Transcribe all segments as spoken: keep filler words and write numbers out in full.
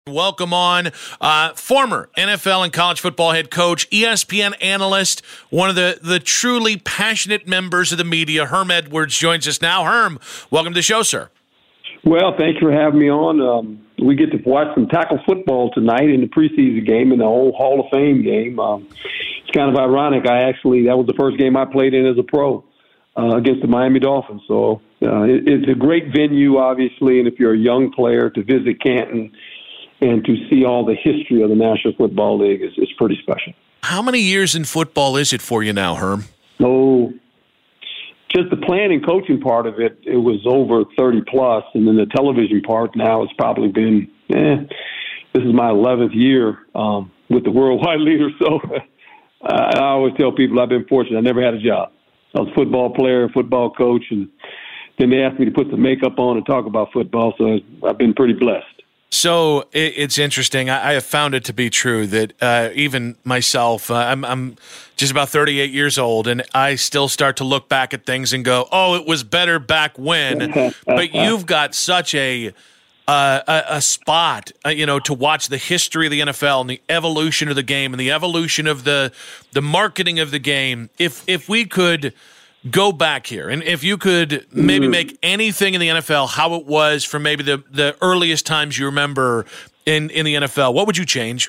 Welcome on uh, former N F L and college football head coach, E S P N analyst, one of the, the truly passionate members of the media, Herm Edwards, joins us now. Herm, welcome to the show, sir. Well, thanks for having me on. Um, we get to watch some tackle football tonight in the preseason game, in the whole Hall of Fame game. Um, it's kind of ironic. I actually, that was the first game I played in as a pro uh, against the Miami Dolphins. So uh, it, it's a great venue, obviously, and if you're a young player, to visit Canton and to see all the history of the National Football League is, is pretty special. How many years in football is it for you now, Herm? Oh, just the playing and coaching part of it, it was over thirty plus, and then the television part now it's probably been, eh, this is my eleventh year um, with the worldwide leader, so I always tell people I've been fortunate. I never had a job. I was a football player, football coach, and then they asked me to put some makeup on and talk about football, so I've been pretty blessed. So it's interesting. I have found it to be true that uh, even myself, uh, I'm, I'm just about thirty-eight years old, and I still start to look back at things and go, "Oh, it was better back when." But you've got such a uh, a, a spot, uh, you know, to watch the history of the N F L and the evolution of the game and the evolution of the the marketing of the game. If if we could go back here, and if you could maybe make anything in the N F L how it was from maybe the, the earliest times you remember in, in the N F L, what would you change?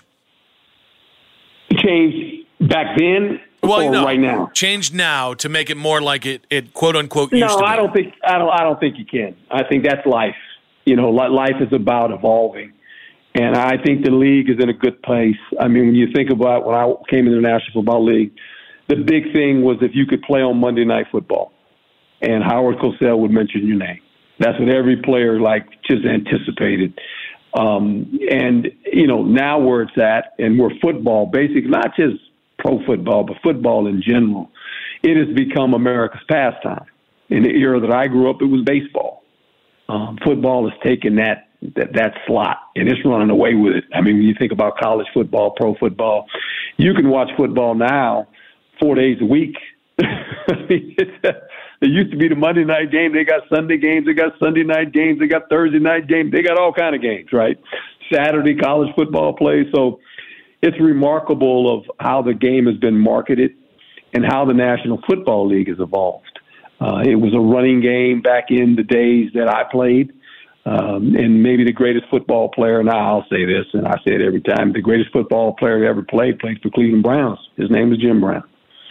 Change back then well, or no, right now? Change now to make it more like it, it quote unquote used no, to be. I don't think I don't I don't think you can. I think that's life. You know, life is about evolving. And I think the league is in a good place. I mean, when you think about when I came into the National Football League, the big thing was if you could play on Monday Night Football, and Howard Cosell would mention your name. That's what every player like just anticipated. Um, and you know now where it's at, and where football, basically not just pro football, but football in general, it has become America's pastime. In the era that I grew up, it was baseball. Um, football has taken that, that that slot, and it's running away with it. I mean, when you think about college football, pro football, you can watch football now four days a week. I mean, it's, uh, it used to be the Monday night game. They got Sunday games. They got Sunday night games. They got Thursday night games. They got all kind of games, right? Saturday college football play. So it's remarkable of how the game has been marketed and how the National Football League has evolved. Uh, it was a running game back in the days that I played. Um, and maybe the greatest football player, now I'll say this, and I say it every time, the greatest football player who ever played, played for Cleveland Browns. His name was Jim Brown.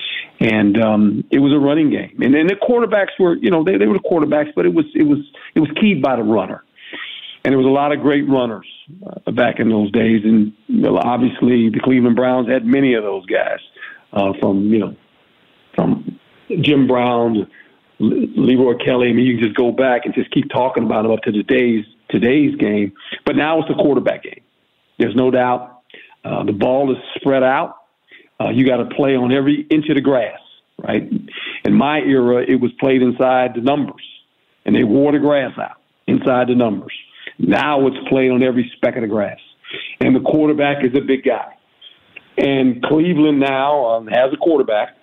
And um, it was a running game. And then the quarterbacks were, you know, they, they were the quarterbacks, but it was it was it was keyed by the runner. And there was a lot of great runners uh, back in those days. And you know, obviously the Cleveland Browns had many of those guys, uh, from, you know, from Jim Brown to Leroy Kelly. I mean, you can just go back and just keep talking about them up to today's today's game. But now it's a quarterback game. There's no doubt. Uh, the ball is spread out. Uh, you got to play on every inch of the grass, right? In my era, it was played inside the numbers, and they wore the grass out inside the numbers. Now it's played on every speck of the grass, and the quarterback is a big guy. And Cleveland now um, has a quarterback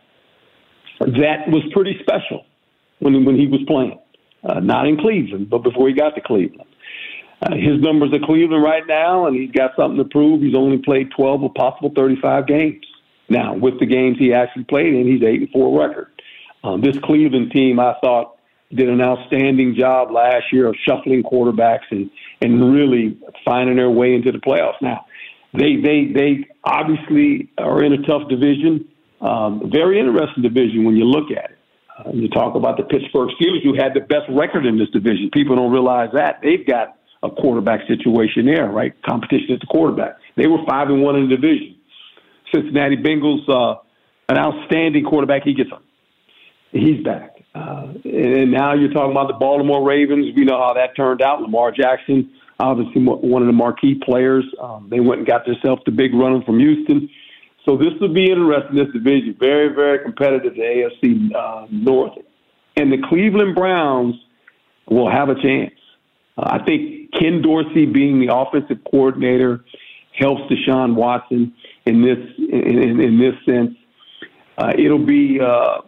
that was pretty special when when he was playing, uh, not in Cleveland, but before he got to Cleveland. Uh, his numbers are Cleveland right now, and he's got something to prove. He's only played twelve or possible thirty-five games. Now, with the games he actually played in, he's eight and four record. Um, this Cleveland team, I thought, did an outstanding job last year of shuffling quarterbacks and, and really finding their way into the playoffs. Now, they they they obviously are in a tough division, um, very interesting division when you look at it. Uh, you talk about the Pittsburgh Steelers, who had the best record in this division. People don't realize that. They've got a quarterback situation there, right? Competition at the quarterback. They were five and one in the division. Cincinnati Bengals, uh, an outstanding quarterback. He gets him. He's back. Uh, and now you're talking about the Baltimore Ravens. We know how that turned out. Lamar Jackson, obviously one of the marquee players. Um, they went and got themselves the big runner from Houston. So this will be interesting, this division. Very, very competitive, the A F C uh, North. And the Cleveland Browns will have a chance. Uh, I think Ken Dorsey being the offensive coordinator helps Deshaun Watson in this in, in this sense. Uh, it'll be uh,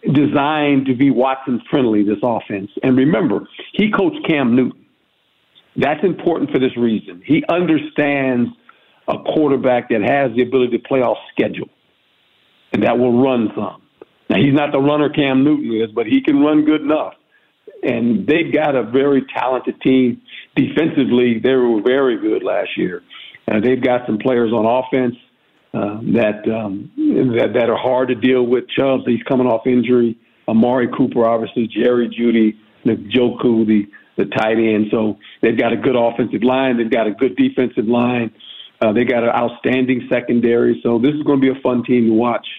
designed to be Watson friendly, this offense. And remember, he coached Cam Newton. That's important for this reason. He understands a quarterback that has the ability to play off schedule and that will run some. Now, he's not the runner Cam Newton is, but he can run good enough. And they've got a very talented team. Defensively, they were very good last year. Uh, they've got some players on offense uh, that, um, that that are hard to deal with. Chubbs, he's coming off injury. Amari Cooper, obviously. Jerry Jeudy, Njoku, the, the tight end. So they've got a good offensive line. They've got a good defensive line. Uh, they got an outstanding secondary. So this is going to be a fun team to watch.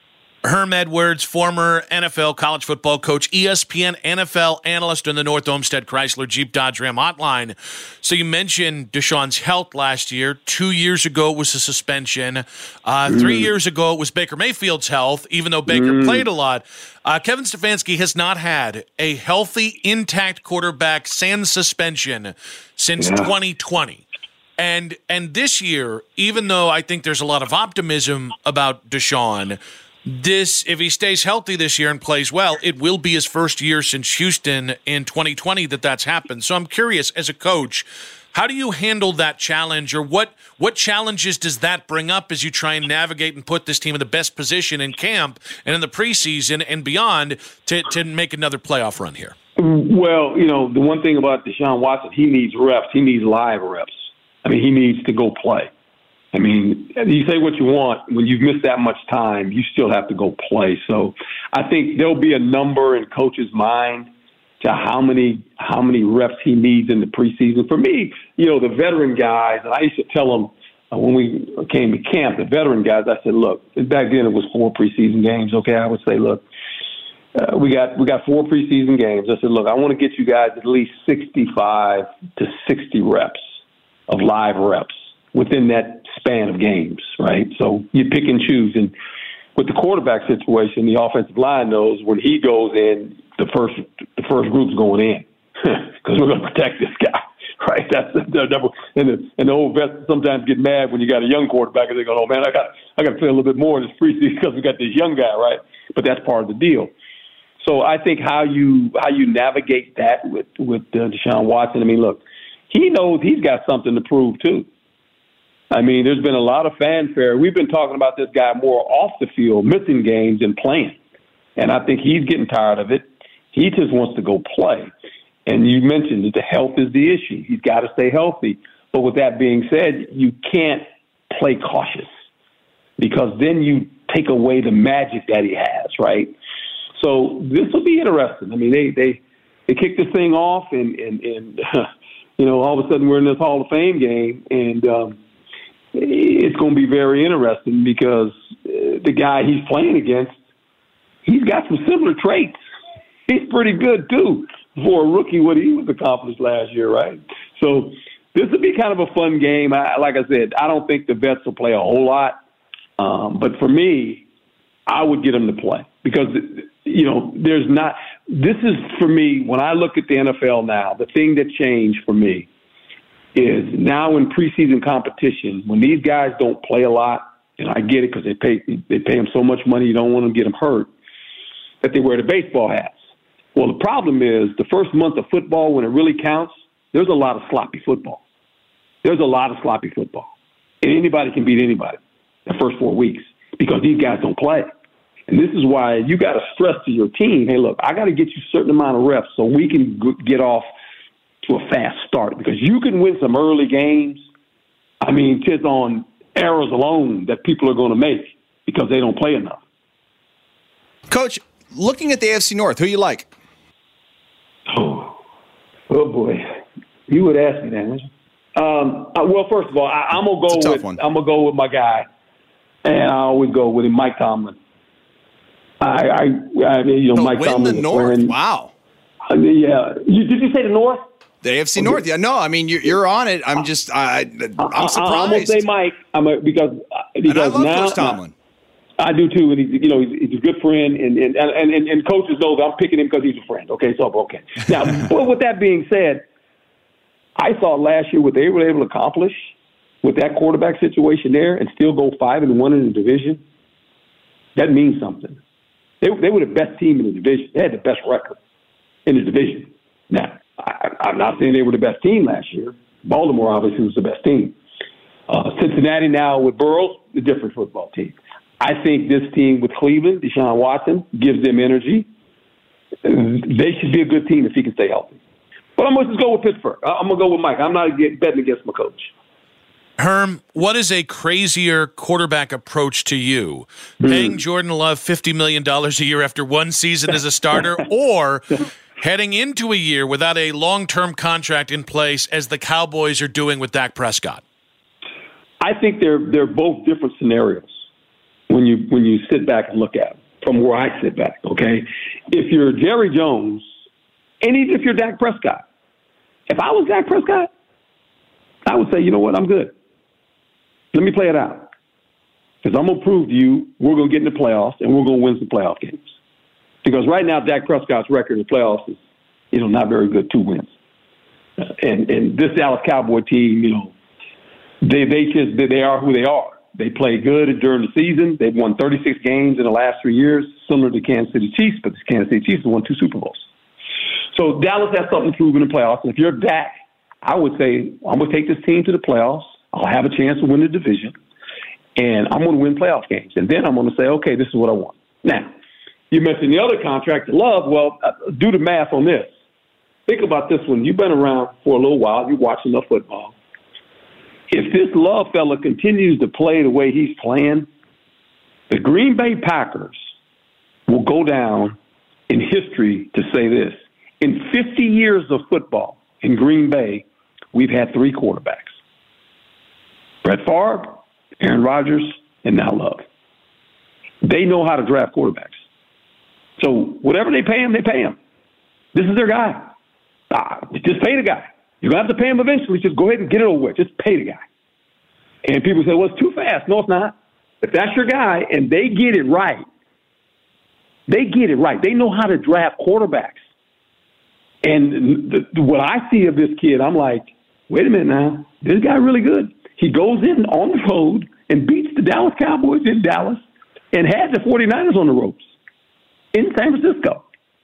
Herm Edwards, former N F L college football coach, E S P N N F L analyst in the North Olmsted Chrysler Jeep Dodge Ram hotline. So you mentioned Deshaun's health last year. Two years ago it was a suspension. Uh, mm. Three years ago it was Baker Mayfield's health, even though Baker mm. played a lot. Uh, Kevin Stefanski has not had a healthy, intact quarterback sans suspension since yeah. twenty twenty. And, and this year, even though I think there's a lot of optimism about Deshaun, This, if he stays healthy this year and plays well, it will be his first year since Houston in twenty twenty that that's happened. So I'm curious, as a coach, how do you handle that challenge, or what what challenges does that bring up as you try and navigate and put this team in the best position in camp and in the preseason and beyond to, to make another playoff run here? Well, you know, the one thing about Deshaun Watson, he needs reps. He needs live reps. I mean, he needs to go play. I mean, you say what you want. When you've missed that much time, you still have to go play. So I think there'll be a number in coach's mind to how many how many reps he needs in the preseason. For me, you know, the veteran guys, and I used to tell them uh, when we came to camp, the veteran guys, I said, look, back then it was four preseason games. Okay, I would say, look, uh, we got we got four preseason games. I said, look, I want to get you guys at least sixty-five to sixty reps of live reps within that span of games, right? So you pick and choose. And with the quarterback situation, the offensive line knows when he goes in, the first the first group's going in because we're going to protect this guy, right? That's the, the number. And the, and the old vets sometimes get mad when you got a young quarterback and they go, "Oh man, I got I got to play a little bit more in this preseason because we got this young guy, right?" But that's part of the deal. So I think how you how you navigate that with with uh, Deshaun Watson. I mean, look, he knows he's got something to prove too. I mean, there's been a lot of fanfare. We've been talking about this guy more off the field, missing games and playing. And I think he's getting tired of it. He just wants to go play. And you mentioned that the health is the issue. He's got to stay healthy. But with that being said, you can't play cautious because then you take away the magic that he has, right? So this will be interesting. I mean, they they, they kicked this thing off, and, and, and you know, all of a sudden we're in this Hall of Fame game, and um, it's going to be very interesting because uh, the guy he's playing against, he's got some similar traits. He's pretty good, too, for a rookie, what he was accomplished last year, right? So this will be kind of a fun game. I, like I said, I don't think the vets will play a whole lot. Um, but for me, I would get them to play because, you know, there's not – this is, for me, when I look at the N F L now, the thing that changed for me is now in preseason competition, when these guys don't play a lot, and I get it because they pay they pay them so much money, you don't want them to get them hurt, that they wear the baseball hats. Well, the problem is the first month of football, when it really counts, there's a lot of sloppy football. There's a lot of sloppy football. And anybody can beat anybody the first four weeks because these guys don't play. And this is why you got to stress to your team, hey, look, I got to get you a certain amount of reps so we can g- get off to a fast start because you can win some early games. I mean, just on errors alone that people are going to make because they don't play enough. Coach, looking at the A F C North, who you like? Oh, oh boy. You would ask me that, wouldn't you? Um, uh, well, first of all, I, I'm gonna go with one. I'm gonna go with my guy, and I always go with him, Mike Tomlin. I, I, I you know, to Mike win Tomlin. the North. Friend. Wow. I mean, yeah. You, did you say the North? The A F C okay. North. Yeah. No, I mean you're, you're on it. I'm just I, I'm surprised. I, I'm gonna say Mike. I'm a, because because and I love now, Coach Tomlin. I do too, and he's you know he's, he's a good friend, and and, and, and, and coaches know that I'm picking him because he's a friend. Okay, so okay. Now, but with that being said, I thought last year what they were able to accomplish with that quarterback situation there, and still go five and one in the division. That means something. They they were the best team in the division. They had the best record in the division. Now, I, I'm not saying they were the best team last year. Baltimore obviously was the best team. Uh, Cincinnati now with Burrows, a different football team. I think this team with Cleveland, Deshaun Watson, gives them energy. They should be a good team if he can stay healthy. But I'm going to just go with Pittsburgh. I'm going to go with Mike. I'm not betting against my coach. Herm, what is a crazier quarterback approach to you? Mm. Paying Jordan Love fifty million dollars a year after one season as a starter, or heading into a year without a long-term contract in place as the Cowboys are doing with Dak Prescott? I think they're they're both different scenarios when you when you sit back and look at them from where I sit back, okay? If you're Jerry Jones, and even if you're Dak Prescott, if I was Dak Prescott, I would say, you know what, I'm good. Let me play it out. Because I'm going to prove to you we're going to get in the playoffs and we're going to win some playoff games. Because right now, Dak Prescott's record in the playoffs is, you know, not very good, two wins. Uh, and and this Dallas Cowboy team, you know, they they just they are who they are. They play good during the season. They've won thirty-six games in the last three years, similar to Kansas City Chiefs, but the Kansas City Chiefs have won two Super Bowls. So Dallas has something to prove in the playoffs. And if you're Dak, I would say, I'm going to take this team to the playoffs. I'll have a chance to win the division, and I'm going to win playoff games. And then I'm going to say, okay, this is what I want. Now, you mentioned the other contract, Love. Well, do the math on this. Think about this one. You've been around for a little while. You're watching enough football. If this Love fella continues to play the way he's playing, the Green Bay Packers will go down in history to say this. In fifty years of football in Green Bay, we've had three quarterbacks. Brett Favre, Aaron Rodgers, and now Love. They know how to draft quarterbacks. So whatever they pay him, they pay him. This is their guy. Ah, just pay the guy. You're going to have to pay him eventually. Just go ahead and get it over with. Just pay the guy. And people say, well, it's too fast. No, it's not. If that's your guy and they get it right, they get it right. They know how to draft quarterbacks. And the, what I see of this kid, I'm like, wait a minute now. This guy really good. He goes in on the road and beats the Dallas Cowboys in Dallas and had the 49ers on the ropes in San Francisco.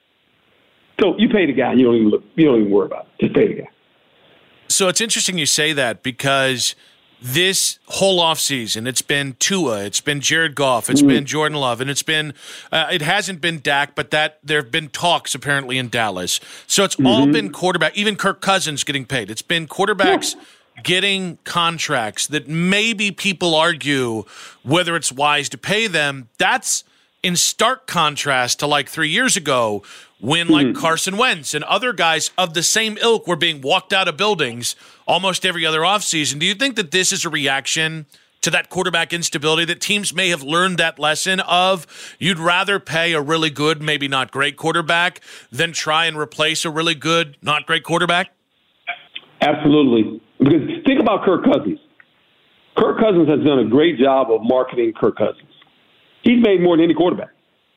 So you pay the guy, you don't even look, you don't even worry about it. Just pay the guy. So it's interesting you say that because this whole offseason, it's been Tua, it's been Jared Goff, it's mm-hmm. been Jordan Love, and it's been uh, it hasn't been Dak, but that there have been talks apparently in Dallas. So it's mm-hmm. all been quarterback, even Kirk Cousins getting paid. It's been quarterbacks yeah. getting contracts that maybe people argue whether it's wise to pay them. That's in stark contrast to like three years ago when like mm-hmm. Carson Wentz and other guys of the same ilk were being walked out of buildings almost every other offseason. Do you think that this is a reaction to that quarterback instability, that teams may have learned that lesson of you'd rather pay a really good, maybe not great quarterback than try and replace a really good, not great quarterback? Absolutely. Because think about Kirk Cousins. Kirk Cousins has done a great job of marketing Kirk Cousins. He's made more than any quarterback.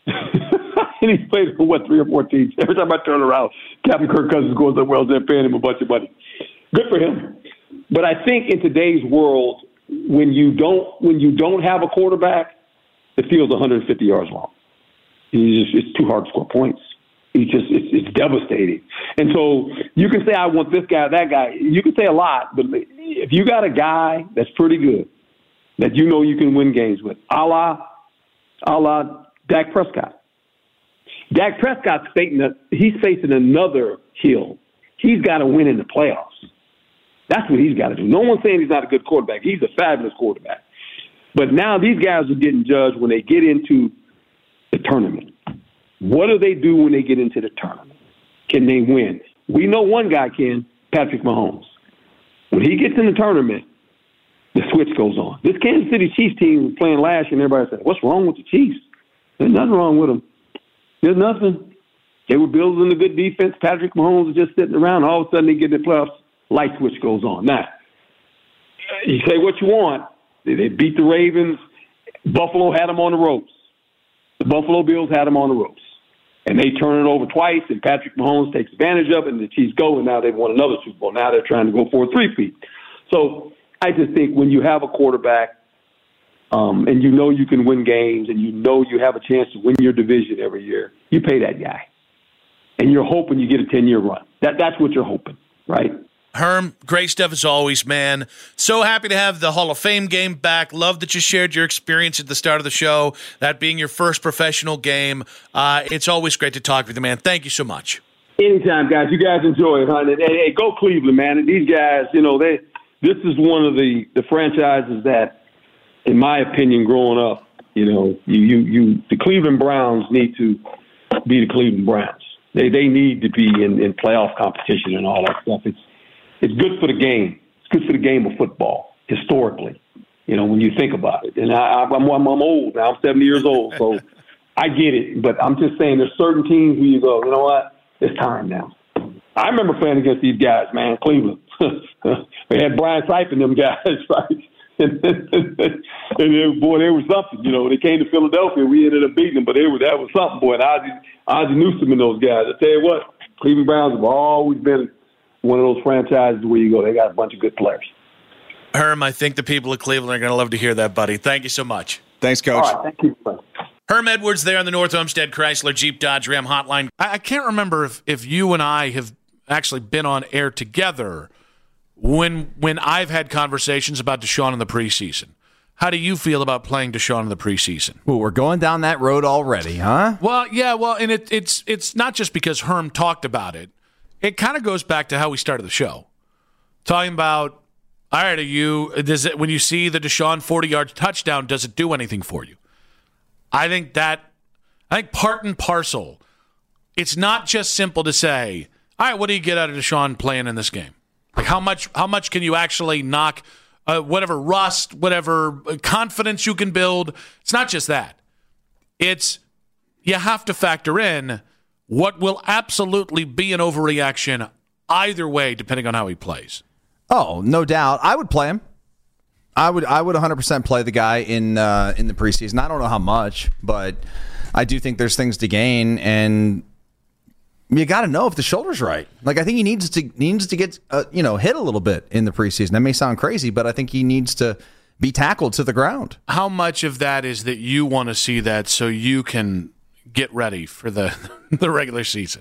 And he's played for, what, three or four teams. Every time I turn around, Captain Kirk Cousins goes up, well, they're paying him a bunch of money. Good for him. But I think in today's world, when you don't when you don't have a quarterback, the field's one hundred fifty yards long. It's, just, it's too hard to score points. It's just it's, it's devastating. And so you can say, I want this guy, that guy. You can say a lot, but if you got a guy that's pretty good, that you know you can win games with, a la, a la Dak Prescott. Dak Prescott's facing a, he's facing another hill. He's got to win in the playoffs. That's what he's got to do. No one's saying he's not a good quarterback. He's a fabulous quarterback. But now these guys are getting judged when they get into the tournament. What do they do when they get into the tournament? Can they win? We know one guy can, Patrick Mahomes. When he gets in the tournament, the switch goes on. This Kansas City Chiefs team was playing last year, and everybody said, what's wrong with the Chiefs? There's nothing wrong with them. There's nothing. They were building a good defense. Patrick Mahomes was just sitting around. All of a sudden, they get in the playoffs. Light switch goes on. Now, you say what you want. They, they beat the Ravens. Buffalo had them on the ropes. The Buffalo Bills had them on the ropes. And they turn it over twice, and Patrick Mahomes takes advantage of it, and the Chiefs go, and now they've won another Super Bowl. Now they're trying to go for a three-peat. So I just think when you have a quarterback um, and you know you can win games and you know you have a chance to win your division every year, you pay that guy. And you're hoping you get a ten-year run. that that's what you're hoping, right? Herm, great stuff as always, man. So happy to have the Hall of Fame game back. Love that you shared your experience at the start of the show, that being your first professional game. Uh, it's always great to talk with you, man. Thank you so much. Anytime, guys. You guys enjoy it, honey. Hey, hey, go Cleveland, man. And these guys, you know, they this is one of the, the franchises that, in my opinion, growing up, you know, you, you, you the Cleveland Browns need to be the Cleveland Browns. They they need to be in, in playoff competition and all that stuff. It's It's good for the game. It's good for the game of football, historically, you know, when you think about it. And I, I'm, I'm, I'm old now. I'm seventy years old, so I get it. But I'm just saying there's certain teams where you go, you know what, it's time now. I remember playing against these guys, man, Cleveland. We had Brian Sipe and them guys, right? and, and then, boy, there was something. You know, they came to Philadelphia. We ended up beating them, but they were, that was something, boy. And Ozzie, Ozzie Newsome and those guys. I tell you what, Cleveland Browns have always been one of those franchises where you go, they got a bunch of good players. Herm, I think the people of Cleveland are going to love to hear that, buddy. Thank you so much. Thanks, Coach. All right, thank you. Herm Edwards there on the North Olmsted Chrysler Jeep Dodge Ram hotline. I, I can't remember if, if you and I have actually been on air together when when I've had conversations about Deshaun in the preseason. How do you feel about playing Deshaun in the preseason? Well, we're going down that road already, huh? Well, yeah, well, and it, it's it's not just because Herm talked about it. It kind of goes back to how we started the show, talking about, all right, are you does it, when you see the Deshaun forty-yard touchdown, does it do anything for you? I think that, I think part and parcel, it's not just simple to say, all right, what do you get out of Deshaun playing in this game? Like how much how much can you actually knock uh, whatever rust, whatever confidence you can build? It's not just that. It's, you have to factor in what will absolutely be an overreaction either way, depending on how he plays. Oh, no doubt. I would play him. I would I would one hundred percent play the guy in uh, in the preseason. I don't know how much, but I do think there's things to gain, and you got to know if the shoulder's right. Like I think he needs to needs to get uh, you know hit a little bit in the preseason. That may sound crazy, but I think he needs to be tackled to the ground. How much of that is that you want to see that so you can get ready for the the regular season?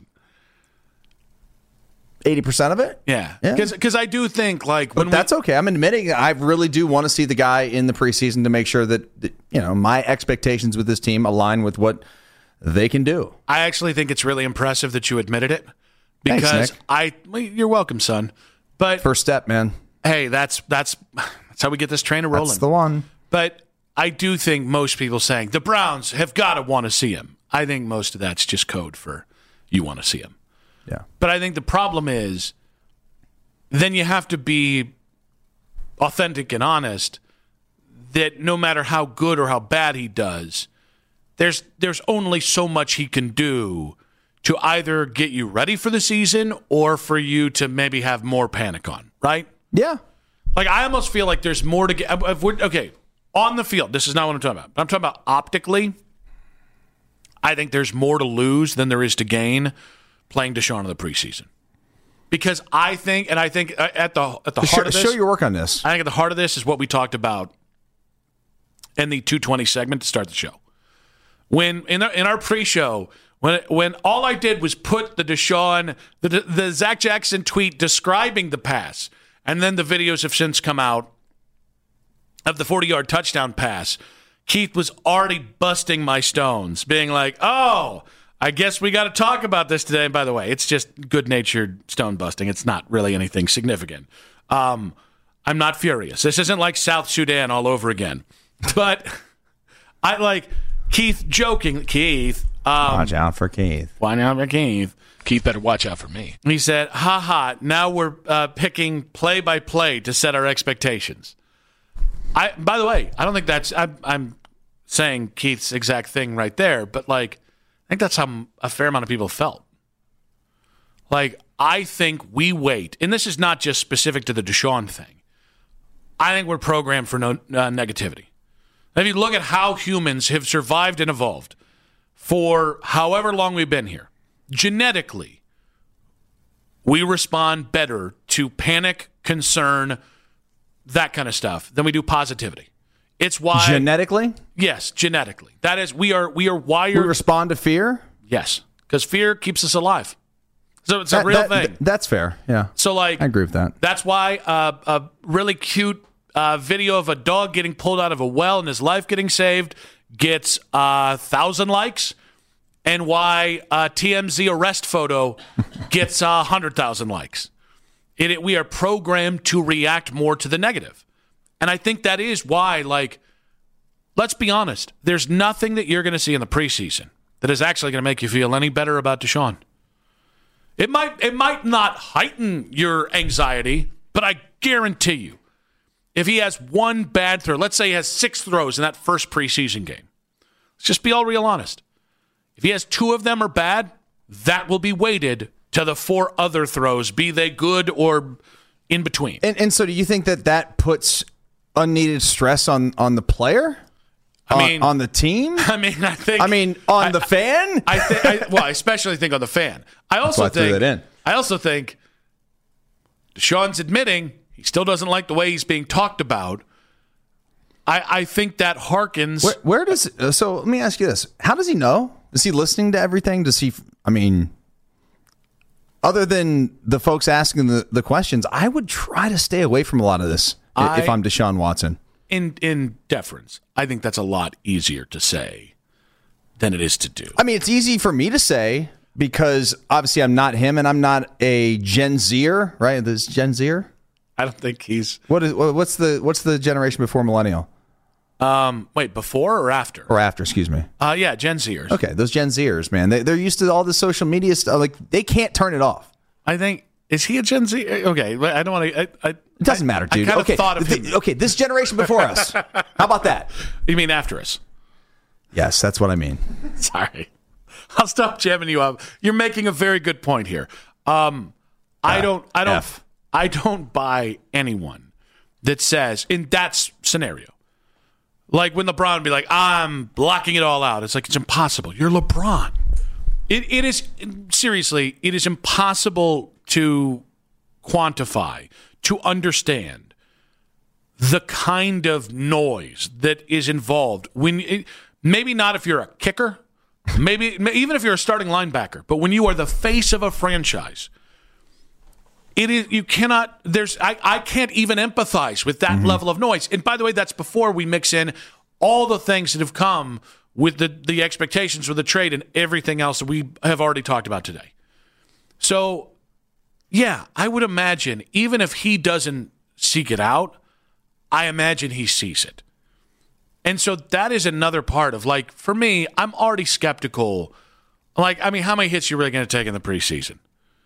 eighty percent of it? Yeah. Yeah. Because I do think, like, But when that's we, okay. I'm admitting I really do want to see the guy in the preseason to make sure that, that, you know, my expectations with this team align with what they can do. I actually think it's really impressive that you admitted it. Because Thanks, Nick. I, well, you're welcome, son. But First step, man. hey, that's that's that's how we get this train rolling. That's the one. But I do think most people saying the Browns have got to want to see him. I think most of that's just code for you want to see him. Yeah. But I think the problem is then you have to be authentic and honest that no matter how good or how bad he does, there's there's only so much he can do to either get you ready for the season or for you to maybe have more panic on, right? Yeah. Like, I almost feel like there's more to get. If we're, okay, on the field, this is not what I'm talking about. But I'm talking about optically. I think there's more to lose than there is to gain playing Deshaun in the preseason. Because I think, and I think at the at the Show, heart of this, show your work on this. I think at the heart of this is what we talked about in the two twenty segment to start the show. When in our, in our pre-show, when when all I did was put the Deshaun, the the Zach Jackson tweet describing the pass, and then the videos have since come out of the forty-yard touchdown pass, Keith was already busting my stones, being like, oh, I guess we got to talk about this today. And by the way, it's just good-natured stone busting. It's not really anything significant. Um, I'm not furious. This isn't like South Sudan all over again. But I like Keith joking. Keith. Um, Watch out for Keith. Watch out for Keith. Keith better watch out for me. He said, ha ha, now we're uh, picking play-by-play to set our expectations. I. By the way, I don't think that's, I, I'm saying Keith's exact thing right there, but like, I think that's how a fair amount of people felt. Like, I think we wait, and this is not just specific to the Deshaun thing. I think we're programmed for no uh, negativity. If you look at how humans have survived and evolved for however long we've been here, genetically, we respond better to panic, concern, that kind of stuff than we do positivity. It's why Genetically? Yes, genetically. That is, we are we are wired. We respond to fear? Yes, because fear keeps us alive. So it's a That- real that- thing. th- that's fair. Yeah. So, like, I agree with that. That's why uh, a really cute uh, video of a dog getting pulled out of a well and his life getting saved gets a uh, thousand likes, and why a T M Z arrest photo gets a uh, hundred thousand likes. It, it, we are programmed to react more to the negative, and I think that is why. Like, let's be honest. There's nothing that you're going to see in the preseason that is actually going to make you feel any better about Deshaun. It might it might not heighten your anxiety, but I guarantee you, if he has one bad throw, let's say he has six throws in that first preseason game, let's just be all real honest. If he has two of them are bad, that will be weighted to the four other throws, be they good or in between. And, and so do you think that that puts unneeded stress on, on the player? I mean, on, on the team? I mean, I think. I mean, on I, the fan? I think. I, well, I especially think on the fan. I also That's why I think. threw that in. I also think Deshaun's admitting he still doesn't like the way he's being talked about. I, I think that harkens. Where, where does uh, so? Let me ask you this: how does he know? Is he listening to everything? Does he? I mean, other than the folks asking the, the questions, I would try to stay away from a lot of this I, if I'm Deshaun Watson. In in deference, I think that's a lot easier to say than it is to do. I mean, it's easy for me to say because obviously I'm not him and I'm not a Gen Zer, right? This Gen Zer. I don't think he's. What is what's the what's the generation before millennial Um, wait, before or after? or after? Excuse me. Uh, yeah, Gen Zers. Okay, those Gen Zers, man, they, they're used to all the social media stuff. Like they can't turn it off. I think is he a Gen Z? Okay, I don't want to. I, I, It doesn't matter, dude. I kind okay, of thought of him. th- okay, this generation before us. How about that? You mean after us? Yes, that's what I mean. Sorry, I'll stop jamming you up. You're making a very good point here. Um, I don't. I don't. F. I don't buy anyone that says in that s- scenario, like when LeBron would be like, "I'm blocking it all out." It's like it's impossible. You're LeBron. It it is seriously. It is impossible to quantify, to understand the kind of noise that is involved when it, maybe not if you're a kicker, maybe even if you're a starting linebacker, but when you are the face of a franchise, it is you cannot there's I, I can't even empathize with that mm-hmm. level of noise. And by the way, that's before we mix in all the things that have come with the the expectations for the trade and everything else that we have already talked about today. So yeah, I would imagine even if he doesn't seek it out, I imagine he sees it. And so that is another part of, like, for me, I'm already skeptical. Like, I mean, how many hits are you really going to take in the preseason?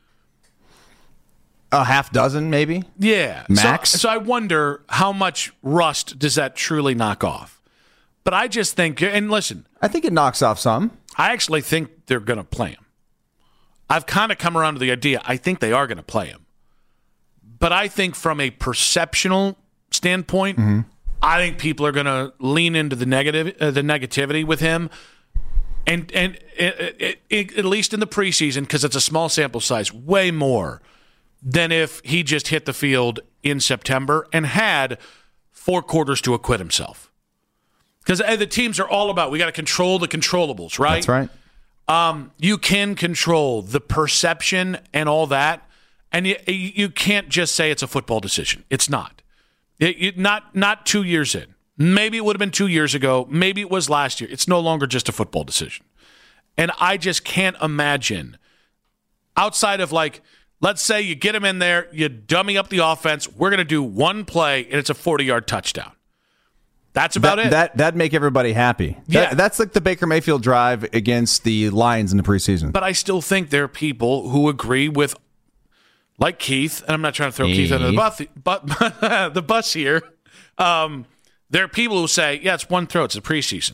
A half dozen, maybe? Yeah. Max? So, so I wonder how much rust does that truly knock off? But I just think, and listen. I think it knocks off some. I actually think they're going to play him. I've kind of come around to the idea, I think they are going to play him. But I think from a perceptional standpoint, mm-hmm. I think people are going to lean into the negative, uh, the negativity with him, and and it, it, it, at least in the preseason, because it's a small sample size, way more than if he just hit the field in September and had four quarters to acquit himself. Because uh, the teams are all about, we got to control the controllables, right? That's right. Um, you can control the perception and all that, and you, you can't just say it's a football decision. It's not. It, it, not not two years in. Maybe it would have been two years ago. Maybe it was last year. It's no longer just a football decision. And I just can't imagine, outside of like, let's say you get him in there, you dummy up the offense, we're going to do one play, and it's a forty-yard touchdown. That's about that, it. That, that'd make everybody happy. Yeah. That, that's like the Baker Mayfield drive against the Lions in the preseason. But I still think there are people who agree with, like Keith, and I'm not trying to throw Keith, Keith under the bus, but the bus here. Um, there are people who say, yeah, it's one throw. It's a preseason.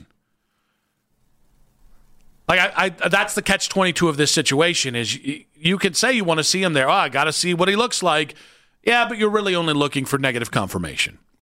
Like I, I that's the catch twenty-two of this situation is you, you can say you want to see him there. Oh, I got to see what he looks like. Yeah, but you're really only looking for negative confirmation.